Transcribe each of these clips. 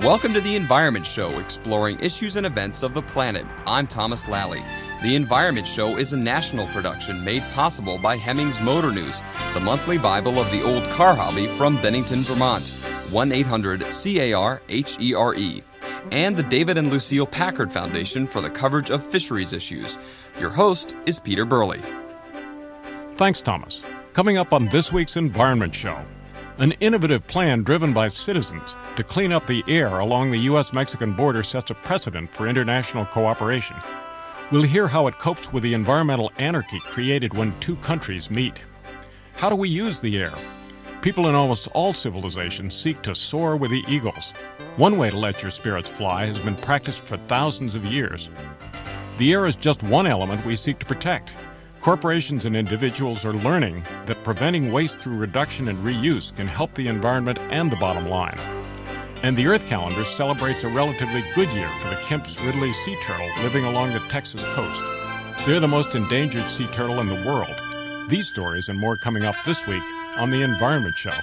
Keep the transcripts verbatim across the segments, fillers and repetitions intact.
Welcome to The Environment Show, exploring issues and events of the planet. I'm Thomas Lally. The Environment Show is a national production made possible by Hemmings Motor News, the monthly Bible of the old car hobby from Bennington, Vermont, one eight hundred C A R H E R E, and the David and Lucille Packard Foundation for the coverage of fisheries issues. Your host is Peter Burley. Thanks, Thomas. Coming up on this week's Environment Show, an innovative plan driven by citizens to clean up the air along the U S Mexican border sets a precedent for international cooperation. We'll hear how it copes with the environmental anarchy created when two countries meet. How do we use the air? People in almost all civilizations seek to soar with the eagles. One way to let your spirits fly has been practiced for thousands of years. The air is just one element we seek to protect. Corporations and individuals are learning that preventing waste through reduction and reuse can help the environment and the bottom line. And the Earth calendar celebrates a relatively good year for the Kemp's Ridley sea turtle living along the Texas coast. They're the most endangered sea turtle in the world. These stories and more coming up this week on The Environment Show.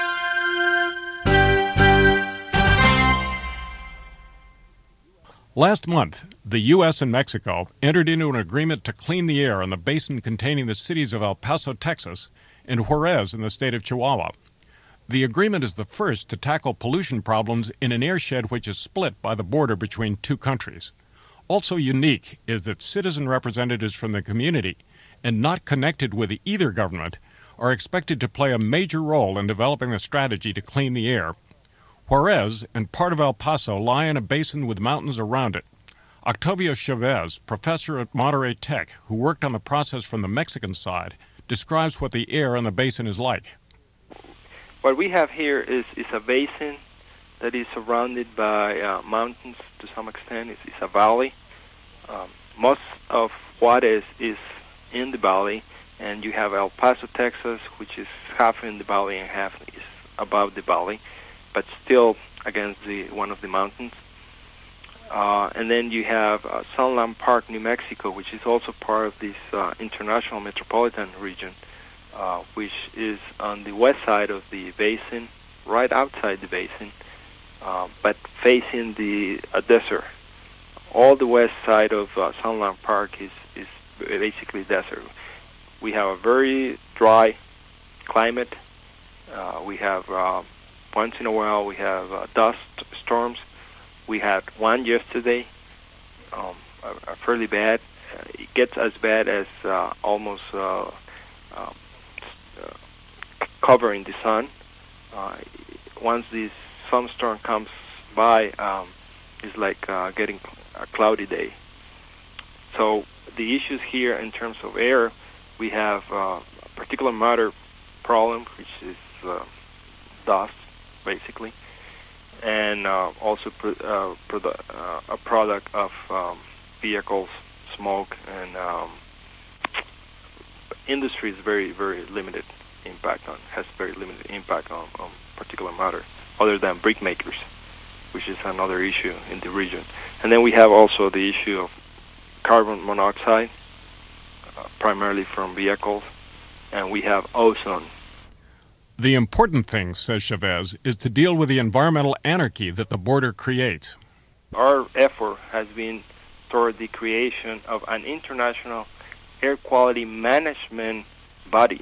Last month, the U S and Mexico entered into an agreement to clean the air in the basin containing the cities of El Paso, Texas, and Juarez in the state of Chihuahua. The agreement is the first to tackle pollution problems in an airshed which is split by the border between two countries. Also unique is that citizen representatives from the community, and not connected with either government, are expected to play a major role in developing a strategy to clean the air. Juarez and part of El Paso lie in a basin with mountains around it. Octavio Chavez, professor at Monterrey Tech, who worked on the process from the Mexican side, describes what the air in the basin is like. What we have here is, is a basin that is surrounded by uh, mountains to some extent. It's, it's a valley. Um, most of Juarez is in the valley, and you have El Paso, Texas, which is half in the valley and half is above the valley, but still against the one of the mountains. Uh, and then you have uh, Sunland Park, New Mexico, which is also part of this uh, international metropolitan region, uh, which is on the west side of the basin, right outside the basin, uh, but facing the uh, desert. All the west side of uh, Sunland Park is, is basically desert. We have a very dry climate. Uh, we have uh, Once in a while, we have uh, dust storms. We had one yesterday, um, a, a fairly bad. Uh, it gets as bad as uh, almost uh, uh, uh, covering the sun. Uh, once this sunstorm comes by, um, it's like uh, getting a cloudy day. So the issues here in terms of air, we have uh, a particular matter problem, which is uh, dust, basically, and uh, also pro- uh, produ- uh, a product of um, vehicles, smoke, and um, industry is very, very limited impact on, has very limited impact on, on particular matter, other than brick makers, which is another issue in the region. And then we have also the issue of carbon monoxide, uh, primarily from vehicles, and we have ozone. The important thing, says Chavez, is to deal with the environmental anarchy that the border creates. Our effort has been toward the creation of an international air quality management body.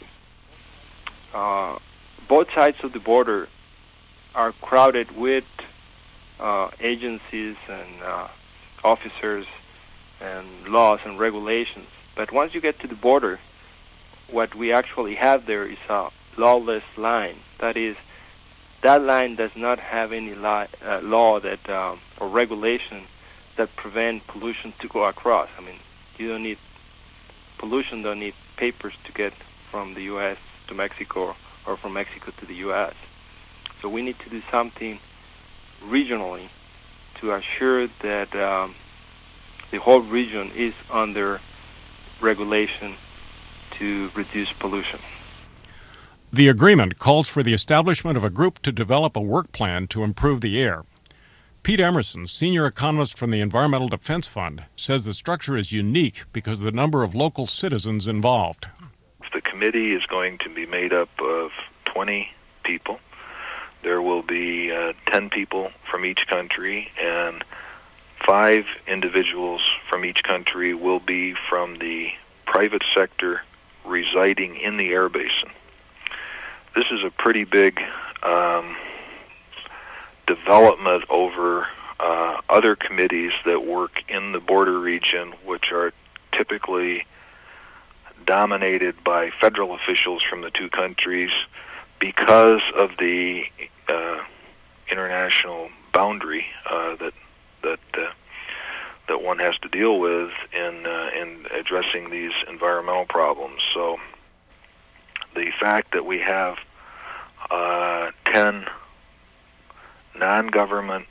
Uh, both sides of the border are crowded with uh, agencies and uh, officers and laws and regulations. But once you get to the border, what we actually have there is a lawless line. That is, that line does not have any law, uh, law that um, or regulation that prevent pollution to go across. I mean, you don't need pollution. Don't need papers to get from the U S to Mexico or from Mexico to the U S So we need to do something regionally to assure that um, the whole region is under regulation to reduce pollution. The agreement calls for the establishment of a group to develop a work plan to improve the air. Pete Emerson, senior economist from the Environmental Defense Fund, says the structure is unique because of the number of local citizens involved. The committee is going to be made up of twenty people. there will be uh, ten people from each country, and five individuals from each country will be from the private sector residing in the air basin. This is a pretty big um, development over uh, other committees that work in the border region, which are typically dominated by federal officials from the two countries because of the uh, international boundary uh, that that uh, that one has to deal with in uh, in addressing these environmental problems. So the fact that we have uh, ten non-government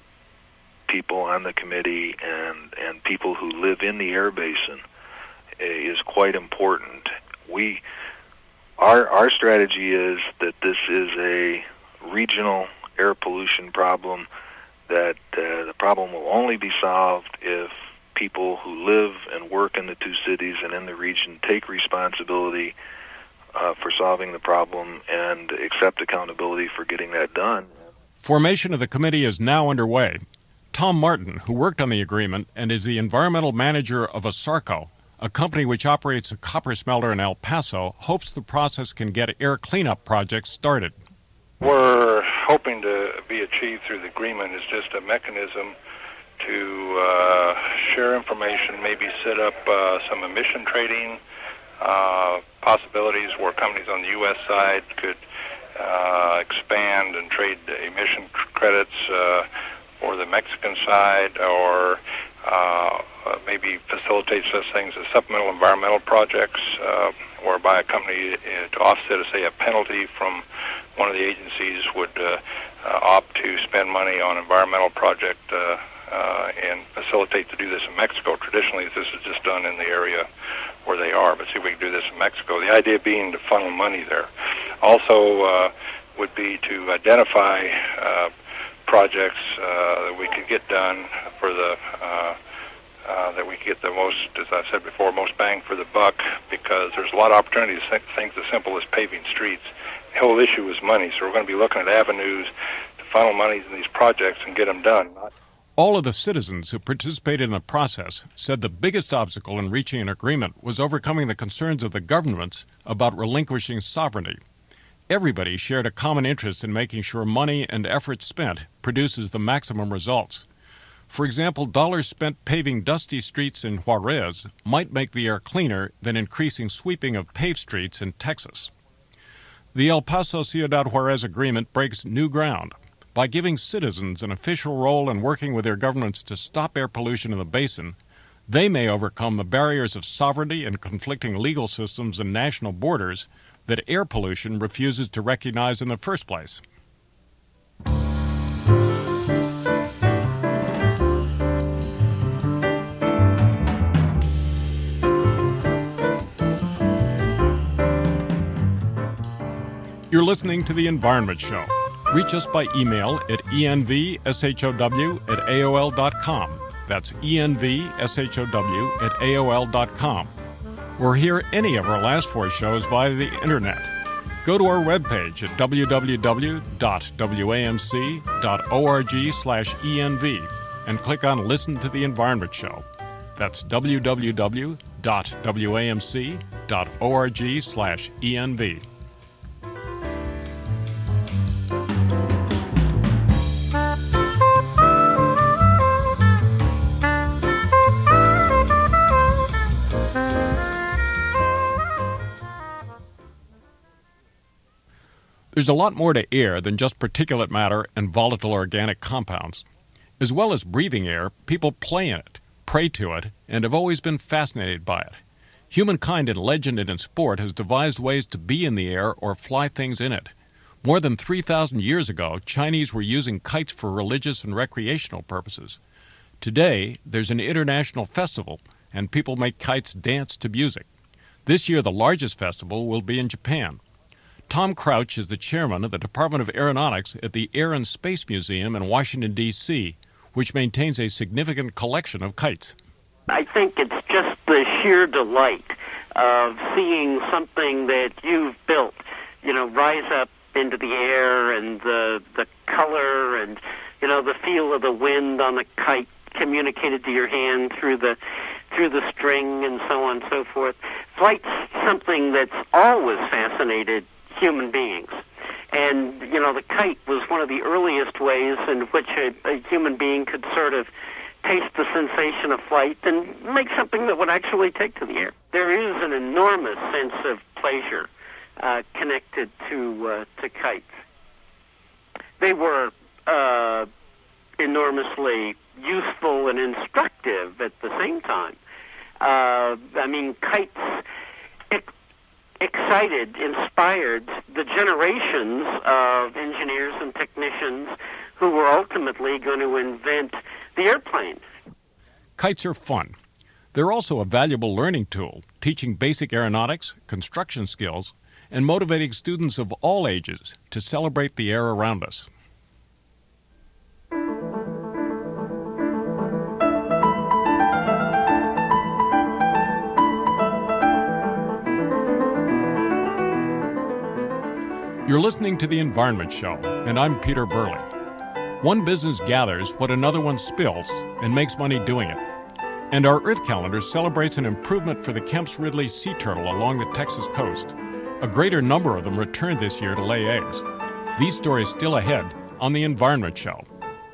people on the committee and and people who live in the air basin is quite important. We our our strategy is that this is a regional air pollution problem, that uh, the problem will only be solved if people who live and work in the two cities and in the region take responsibility uh, for solving the problem and accept accountability for getting that done. Formation of the committee is now underway. Tom Martin, who worked on the agreement and is the environmental manager of ASARCO, a company which operates a copper smelter in El Paso, hopes the process can get air cleanup projects started. We're hoping to be achieved through the agreement is just a mechanism to uh, share information, maybe set up uh, some emission trading uh, possibilities where companies on the U S side could uh, expand and trade emission credits uh, for the Mexican side, or uh, maybe facilitate such things as supplemental environmental projects uh, whereby a company uh, to offset, say, a penalty from one of the agencies would uh, uh, opt to spend money on environmental project uh, uh, and facilitate to do this in Mexico. Traditionally, this is just done in the area where they are, but see if we can do this in Mexico. The idea being to funnel money there. Also uh, would be to identify uh, projects uh, that we could get done for the uh, Uh, that we get the most, as I said before, most bang for the buck, because there's a lot of opportunities, things as simple as paving streets. The whole issue is money, so we're going to be looking at avenues to funnel money in these projects and get them done. All of the citizens who participated in the process said the biggest obstacle in reaching an agreement was overcoming the concerns of the governments about relinquishing sovereignty. Everybody shared a common interest in making sure money and effort spent produces the maximum results. For example, dollars spent paving dusty streets in Juarez might make the air cleaner than increasing sweeping of paved streets in Texas. The El Paso Ciudad Juarez agreement breaks new ground. By giving citizens an official role in working with their governments to stop air pollution in the basin, they may overcome the barriers of sovereignty and conflicting legal systems and national borders that air pollution refuses to recognize in the first place. You're listening to The Environment Show. Reach us by email at envshow at A O L dot com. That's envshow at A O L dot com. Or hear any of our last four shows via the Internet. Go to our webpage at w w w dot w a m c dot org slash E N V and click on Listen to the Environment Show. That's w w w dot w a m c dot org slash E N V. There's a lot more to air than just particulate matter and volatile organic compounds. As well as breathing air, people play in it, pray to it, and have always been fascinated by it. Humankind in legend and in sport has devised ways to be in the air or fly things in it. More than three thousand years ago, Chinese were using kites for religious and recreational purposes. Today, there's an international festival, and people make kites dance to music. This year, the largest festival will be in Japan. Tom Crouch is the chairman of the Department of Aeronautics at the Air and Space Museum in Washington, D C, which maintains a significant collection of kites. I think it's just the sheer delight of seeing something that you've built, you know, rise up into the air, and the the color, and you know the feel of the wind on the kite communicated to your hand through the through the string, and so on and so forth. Flight's something that's always fascinated human beings. And, you know, the kite was one of the earliest ways in which a, a human being could sort of taste the sensation of flight and make something that would actually take to the air. There is an enormous sense of pleasure uh, connected to uh, to kites. They were uh, enormously useful and instructive at the same time. Uh, I mean, kites ex- excited, inspired the generations of engineers and technicians who were ultimately going to invent the airplane. Kites are fun. They're also a valuable learning tool, teaching basic aeronautics, construction skills, and motivating students of all ages to celebrate the air around us. You're listening to The Environment Show, and I'm Peter Burley. One business gathers what another one spills and makes money doing it. And our Earth calendar celebrates an improvement for the Kemp's Ridley sea turtle along the Texas coast. A greater number of them returned this year to lay eggs. These stories still ahead on The Environment Show.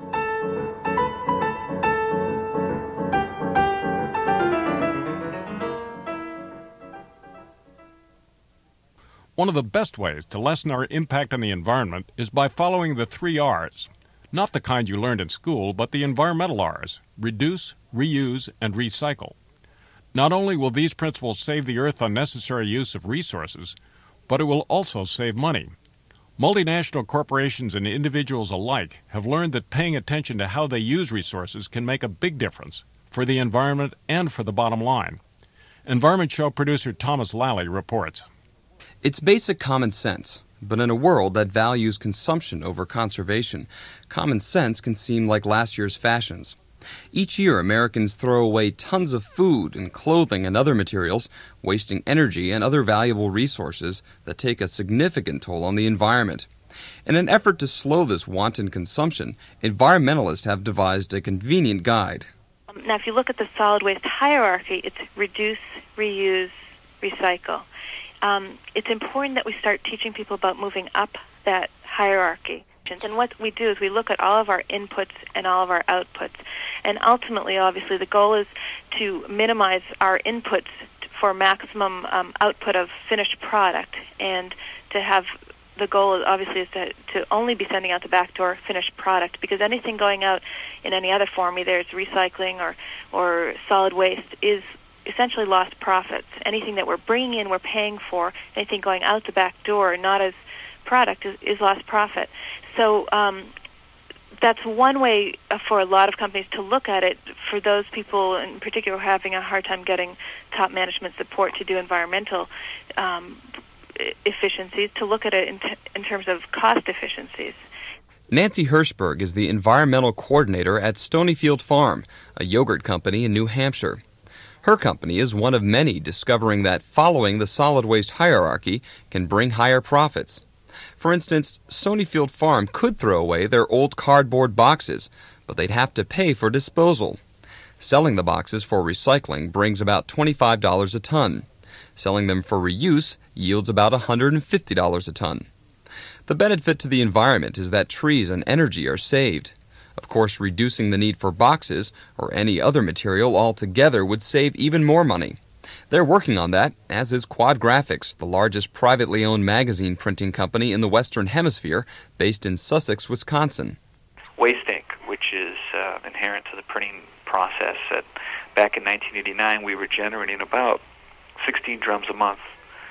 One of the best ways to lessen our impact on the environment is by following the three R's. Not the kind you learned in school, but the environmental R's: reduce, reuse, and recycle. Not only will these principles save the Earth unnecessary use of resources, but it will also save money. Multinational corporations and individuals alike have learned that paying attention to how they use resources can make a big difference for the environment and for the bottom line. Environment Show producer Thomas Lally reports. It's basic common sense, but in a world that values consumption over conservation, common sense can seem like last year's fashions. Each year, Americans throw away tons of food and clothing and other materials, wasting energy and other valuable resources that take a significant toll on the environment. In an effort to slow this wanton consumption, environmentalists have devised a convenient guide. Now, if you look at the solid waste hierarchy, it's reduce, reuse, recycle. Um, it's important that we start teaching people about moving up that hierarchy. And what we do is we look at all of our inputs and all of our outputs. And ultimately, obviously, the goal is to minimize our inputs for maximum um, output of finished product. And to have the goal, obviously, is to, to only be sending out the back door finished product, because anything going out in any other form, either it's recycling or, or solid waste, is essentially lost profits. Anything that we're bringing in, we're paying for. Anything going out the back door, not as product, is, is lost profit. So um, that's one way for a lot of companies to look at it. For those people in particular who are having a hard time getting top management support to do environmental um, efficiencies, to look at it in, t- in terms of cost efficiencies. Nancy Hirschberg is the environmental coordinator at Stonyfield Farm, a yogurt company in New Hampshire. Her company is one of many discovering that following the solid waste hierarchy can bring higher profits. For instance, Stonyfield Farm could throw away their old cardboard boxes, but they'd have to pay for disposal. Selling the boxes for recycling brings about twenty-five dollars a ton. Selling them for reuse yields about one hundred fifty dollars a ton. The benefit to the environment is that trees and energy are saved. Of course, reducing the need for boxes or any other material altogether would save even more money. They're working on that, as is Quad Graphics, the largest privately owned magazine printing company in the Western Hemisphere, based in Sussex, Wisconsin. Waste ink, which is uh, inherent to the printing process. At, back in nineteen eighty-nine, we were generating about sixteen drums a month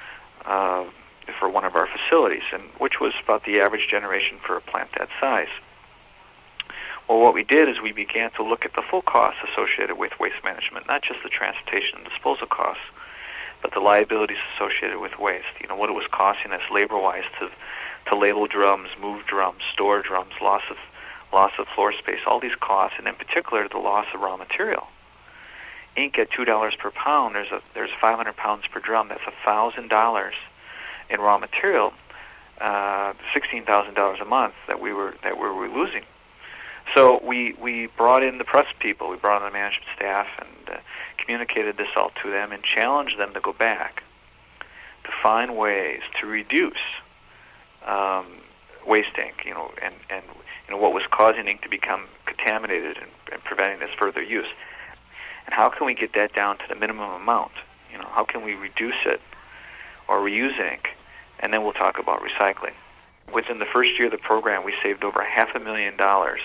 uh, for one of our facilities, and which was about the average generation for a plant that size. Well, what we did is we began to look at the full costs associated with waste management, not just the transportation and disposal costs, but the liabilities associated with waste. You know, what it was costing us labor-wise to to label drums, move drums, store drums, loss of loss of floor space, all these costs, and in particular the loss of raw material. Ink at two dollars per pound, there's a there's five hundred pounds per drum. That's one thousand dollars in raw material. Uh, sixteen thousand dollars a month that we were that we were losing. So we we brought in the press people, we brought in the management staff, and uh, communicated this all to them and challenged them to go back to find ways to reduce um, waste ink, you know, and, and you know what was causing ink to become contaminated and, and preventing its further use. And how can we get that down to the minimum amount? You know, how can we reduce it or reuse ink? And then we'll talk about recycling. Within the first year of the program, we saved over half a million dollars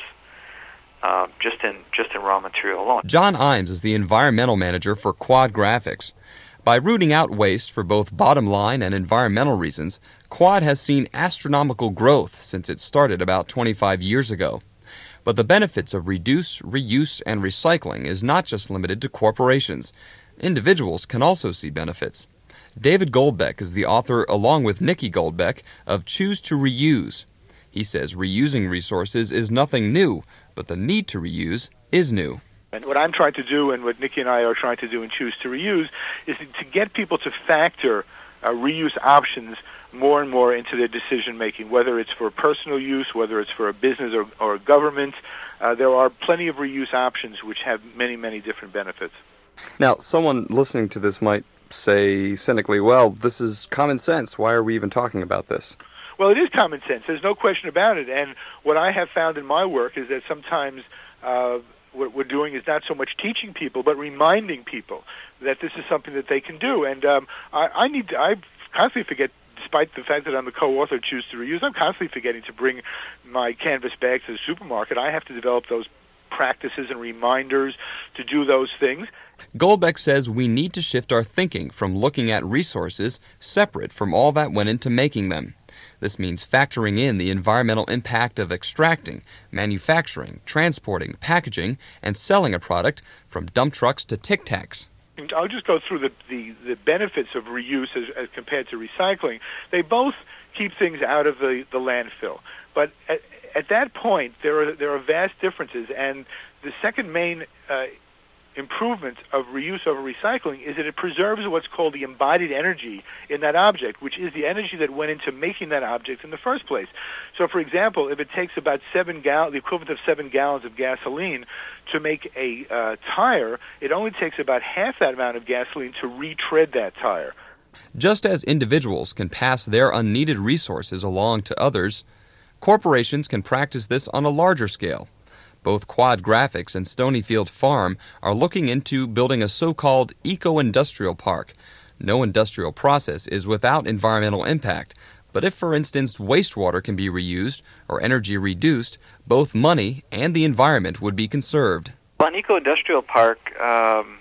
uh, just in just in raw material alone. John Imes is the environmental manager for Quad Graphics. By rooting out waste for both bottom line and environmental reasons, Quad has seen astronomical growth since it started about twenty-five years ago. But the benefits of reduce, reuse, and recycling is not just limited to corporations. Individuals can also see benefits. David Goldbeck is the author, along with Nikki Goldbeck, of Choose to Reuse. He says reusing resources is nothing new, but the need to reuse is new. And what I'm trying to do, and what Nikki and I are trying to do in Choose to Reuse, is to get people to factor uh, reuse options more and more into their decision-making, whether it's for personal use, whether it's for a business or, or a government. Uh, there are plenty of reuse options which have many, many different benefits. Now, someone listening to this might say cynically, well, this is common sense. Why are we even talking about this? Well, it is common sense. There's no question about it. And what I have found in my work is that sometimes uh, what we're doing is not so much teaching people, but reminding people that this is something that they can do. And um, I, I need to, I constantly forget, despite the fact that I'm the co-author of Choose to Reuse, I'm constantly forgetting to bring my canvas bags to the supermarket. I have to develop those practices and reminders to do those things. Goldbeck says we need to shift our thinking from looking at resources separate from all that went into making them. This means factoring in the environmental impact of extracting, manufacturing, transporting, packaging, and selling a product from dump trucks to Tic Tacs. I'll just go through the, the, the benefits of reuse as, as compared to recycling. They both keep things out of the, the landfill. But at, at that point, there are, there are vast differences. And the second main uh, improvement of reuse over recycling is that it preserves what's called the embodied energy in that object, which is the energy that went into making that object in the first place. So, for example, if it takes about seven gallons, the equivalent of seven gallons of gasoline to make a uh, tire, it only takes about half that amount of gasoline to retread that tire. Just as individuals can pass their unneeded resources along to others, corporations can practice this on a larger scale. Both Quad Graphics and Stonyfield Farm are looking into building a so-called eco-industrial park. No industrial process is without environmental impact, but if, for instance, wastewater can be reused or energy reduced, both money and the environment would be conserved. Well, an eco-industrial park um,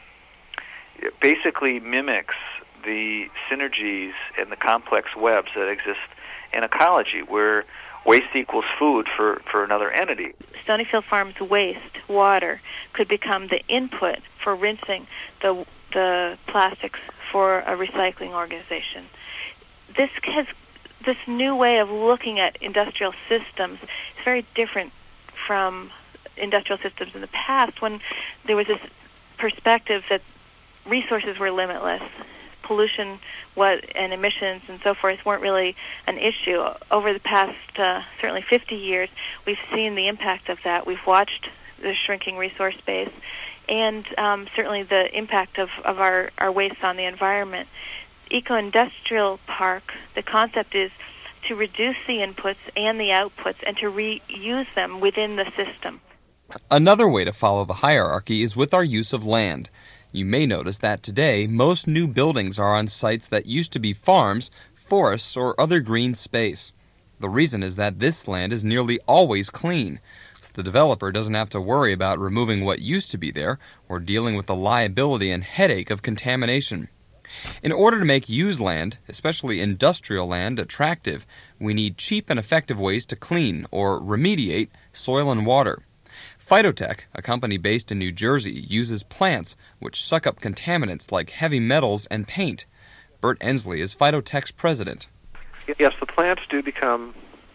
basically mimics the synergies and the complex webs that exist in ecology, where waste equals food for, for another entity. Stonyfield Farm's waste, water, could become the input for rinsing the the plastics for a recycling organization. This has this new way of looking at industrial systems is very different from industrial systems in the past, when there was this perspective that resources were limitless. Pollution was, and emissions and so forth weren't really an issue. Over the past uh, certainly fifty years, we've seen the impact of that. We've watched the shrinking resource base and um, certainly the impact of, of our, our waste on the environment. Eco-industrial park, the concept is to reduce the inputs and the outputs and to reuse them within the system. Another way to follow the hierarchy is with our use of land. You may notice that today, most new buildings are on sites that used to be farms, forests, or other green space. The reason is that this land is nearly always clean, so the developer doesn't have to worry about removing what used to be there or dealing with the liability and headache of contamination. In order to make used land, especially industrial land, attractive, we need cheap and effective ways to clean or remediate soil and water. Phytotech, a company based in New Jersey, uses plants which suck up contaminants like heavy metals and paint. Bert Ensley is Phytotech's president. Yes, the plants do become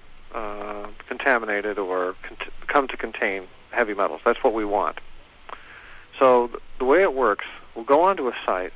uh, contaminated or cont- come to contain heavy metals. That's what we want. So th- the way it works, we'll go onto a site,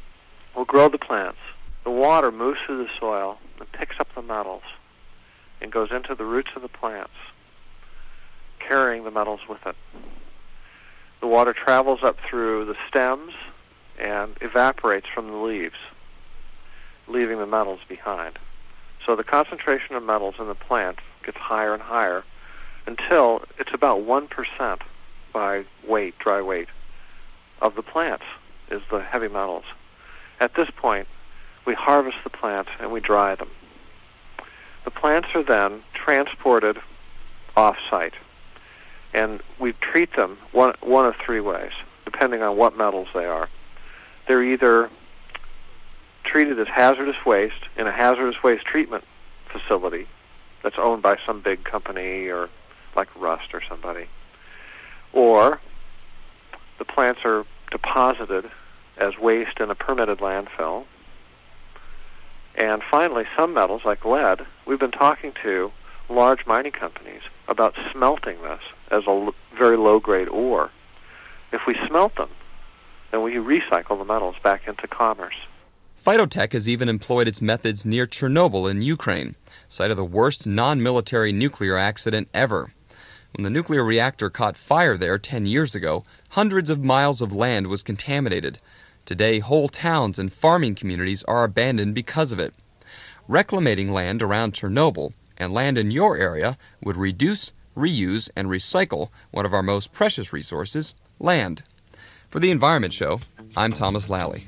we'll grow the plants, the water moves through the soil and picks up the metals and goes into the roots of the plants, carrying the metals with it. The water travels up through the stems and evaporates from the leaves, leaving the metals behind. So the concentration of metals in the plant gets higher and higher until it's about one percent by weight, dry weight, of the plants is the heavy metals. At this point, we harvest the plants and we dry them. The plants are then transported off-site, and we treat them one, one of three ways, depending on what metals they are. They're either treated as hazardous waste in a hazardous waste treatment facility that's owned by some big company or like Rust or somebody, or the plants are deposited as waste in a permitted landfill. And finally, some metals, like lead, we've been talking to large mining companies about smelting this as a l- very low-grade ore. If we smelt them, then we recycle the metals back into commerce. Phytotech has even employed its methods near Chernobyl in Ukraine, site of the worst non-military nuclear accident ever. When the nuclear reactor caught fire there ten years ago, hundreds of miles of land was contaminated. Today, whole towns and farming communities are abandoned because of it. Reclamating land around Chernobyl and land in your area would reduce, reuse, and recycle one of our most precious resources, land. For the Environment Show, I'm Thomas Lally.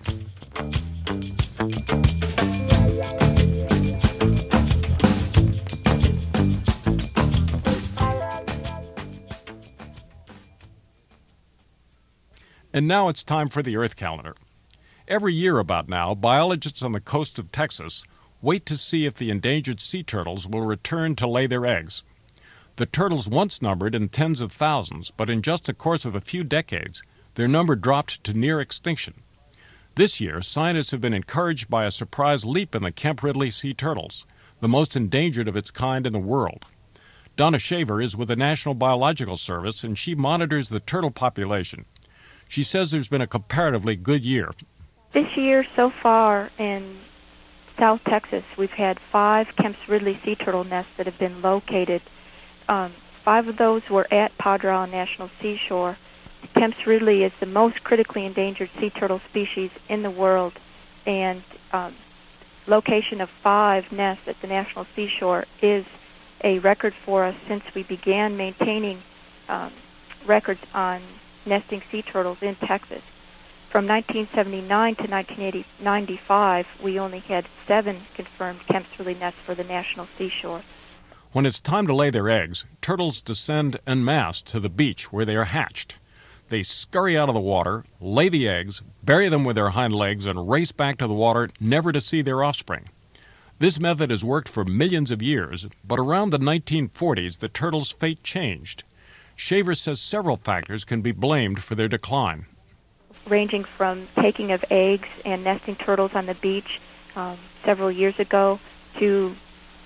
And now it's time for the Earth Calendar. Every year about now, biologists on the coast of Texas wait to see if the endangered sea turtles will return to lay their eggs. The turtles once numbered in tens of thousands, but in just the course of a few decades, their number dropped to near extinction. This year, scientists have been encouraged by a surprise leap in the Kemp Ridley sea turtles, the most endangered of its kind in the world. Donna Shaver is with the National Biological Service, and she monitors the turtle population. She says there's been a comparatively good year. This year, so far, in South Texas, we've had five Kemp Ridley sea turtle nests that have been located. Um, five of those were at Padre Island National Seashore. Kemp Ridley is the most critically endangered sea turtle species in the world, and um, location of five nests at the National Seashore is a record for us since we began maintaining um, records on nesting sea turtles in Texas. From nineteen seventy-nine to nineteen ninety-five, we only had seven confirmed Kemp Ridley nests for the National Seashore. When it's time to lay their eggs, turtles descend en masse to the beach where they are hatched. They scurry out of the water, lay the eggs, bury them with their hind legs, and race back to the water, never to see their offspring. This method has worked for millions of years, but around the nineteen forties, the turtles' fate changed. Shaver says several factors can be blamed for their decline. Ranging from taking of eggs and nesting turtles on the beach um, several years ago to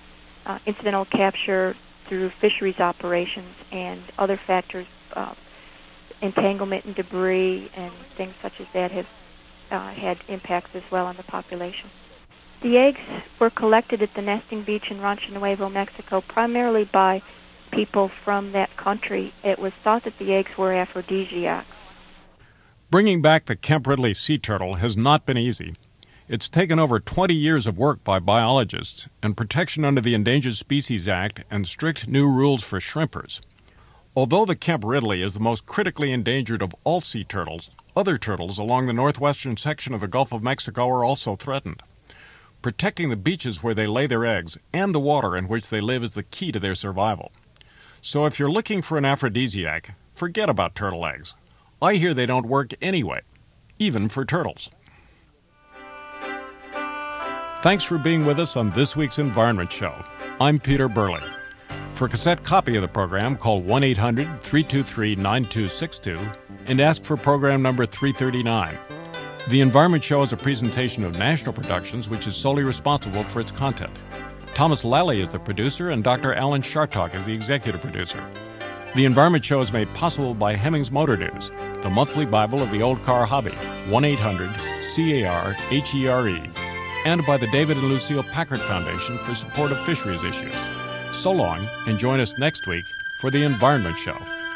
uh, incidental capture through fisheries operations and other factors, uh, entanglement and debris and things such as that have uh, had impacts as well on the population. The eggs were collected at the nesting beach in Rancho Nuevo, Mexico, primarily by people from that country. It was thought that the eggs were aphrodisiacs. Bringing back the Kemp Ridley sea turtle has not been easy. It's taken over twenty years of work by biologists and protection under the Endangered Species Act and strict new rules for shrimpers. Although the Kemp Ridley is the most critically endangered of all sea turtles, other turtles along the northwestern section of the Gulf of Mexico are also threatened. Protecting the beaches where they lay their eggs and the water in which they live is the key to their survival. So if you're looking for an aphrodisiac, forget about turtle eggs. I hear they don't work anyway, even for turtles. Thanks for being with us on this week's Environment Show. I'm Peter Burley. For a cassette copy of the program, call one eight hundred, three two three, nine two six two and ask for program number three thirty-nine. The Environment Show is a presentation of National Productions, which is solely responsible for its content. Thomas Lally is the producer, and Doctor Alan Chartock is the executive producer. The Environment Show is made possible by Hemmings Motor News, the monthly Bible of the old car hobby, one eight hundred C A R H E R E, and by the David and Lucille Packard Foundation for support of fisheries issues. So long, and join us next week for the Environment Show.